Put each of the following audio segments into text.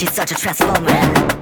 She's such a transformer.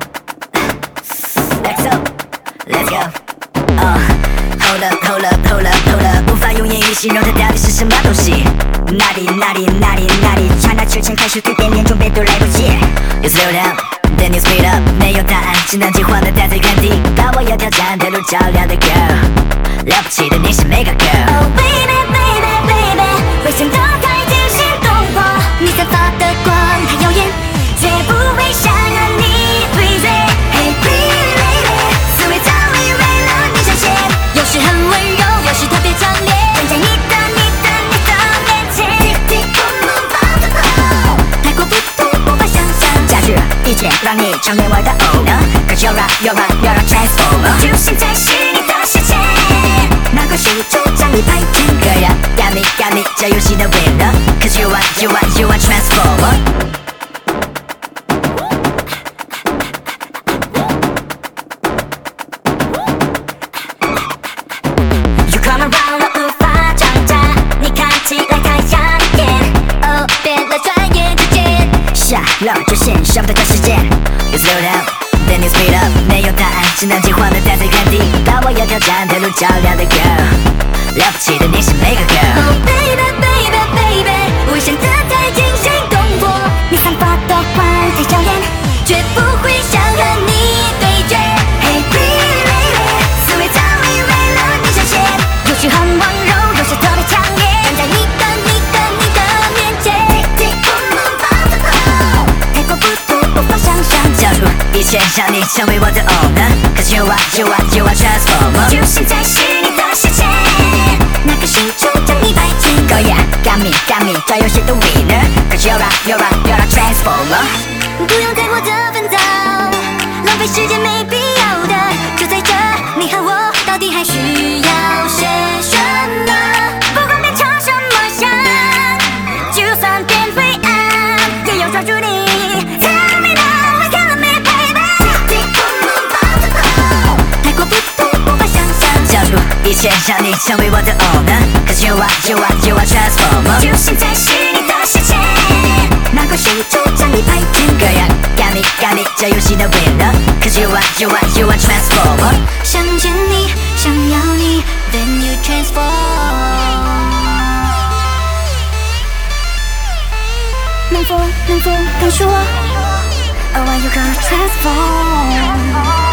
Let's go, let's go. Hold up, hold up, hold up, hold up， 无法用言语形容它到底是什么东西。哪里哪里哪里哪里，刹那之间开始蜕变，连准备都来不及。You slow down, then you speed up， 没有答案，只能惊慌地待在原地。把我要挑战的路照亮的 girl， 了不起的你是 mega girl。Oh baby baby baby， 危险的太惊心动魄，你散发的光太耀眼，绝不会想让你退追。Hey pretty lady， 思维早已为了你闪现，有时很温柔，有时特别强烈，站在你的面前。Tick tick boom boom boom boom， 太过普通无法想象，加剧一键让你成为我的偶呢。Cause you're a transformer， 就现在是你的时间，拿块手肘将你拍天。Girl ya got me， 这游戏的 winner。Cause you are transformer。下了就线上的短时间 You slow down, then you speed up， 没有答案，只能惊慌地待在原地。把我要挑战的路照亮的 girl， 了不起的你是 mega girl。Oh baby baby baby， 危险的太惊心动魄，你散发的光太耀眼，绝不会想和你对决。Hey pretty lady， 思维早已为了你闪现，有时很温柔，有时特别强烈，站在你的面前。交出一切，让你成为我的 owner。Cause you are transformer， 就现在是你的时间，拿个手肘将你摆天。Girl yeah got me， 这游戏的 winner。Cause you're a transformer。不用太过的纷躁，浪费时间没必要的，就在这，你和我到底还需要些什么？不管变成什么样，就算变灰暗，也要抓住你。一切让你成为我的 owner。 Cause you are transformer， 就现在是你的时间，拿块手肘将你拍天。Girl yeah got me， 这游戏的 winner。 Cause you are transformer， 想见你，想要你 Then you transform。 能否敢说 Oh why you gonna transform？